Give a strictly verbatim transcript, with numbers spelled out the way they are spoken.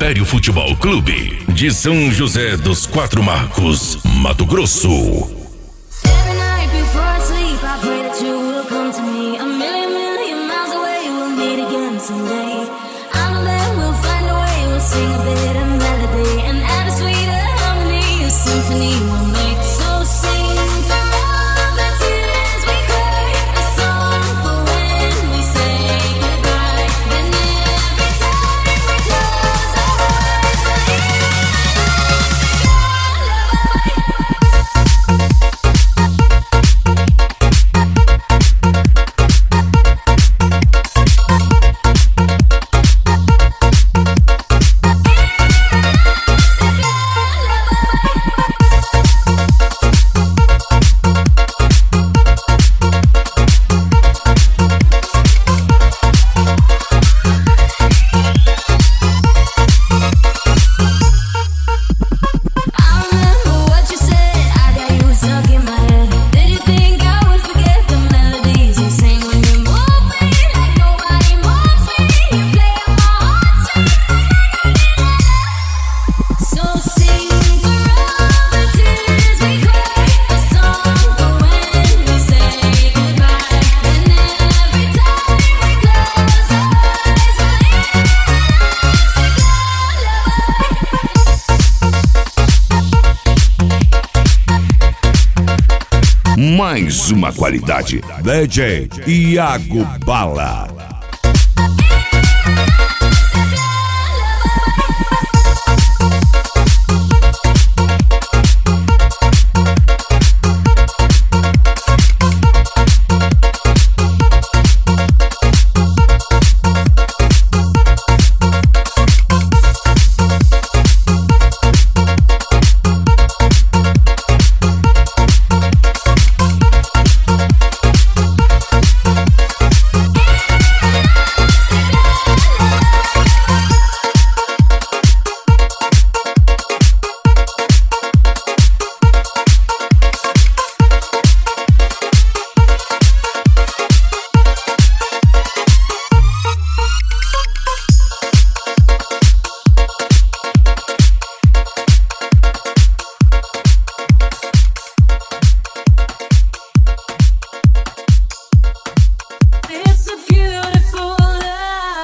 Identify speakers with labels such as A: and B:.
A: Império Futebol Clube, de São José dos Quatro Marcos, Mato Grosso.
B: Every night before I sleep, I pray that you will come to me. A million, million miles away, we'll meet again someday. I know that we'll find a way, we'll sing a bit of melody and add a sweeter harmony, a symphony we'll make. So sing for all the tears we cry, a song for when we say goodbye. And every time we close our eyes, we'll hear
C: mais uma qualidade. D J Iago Bala.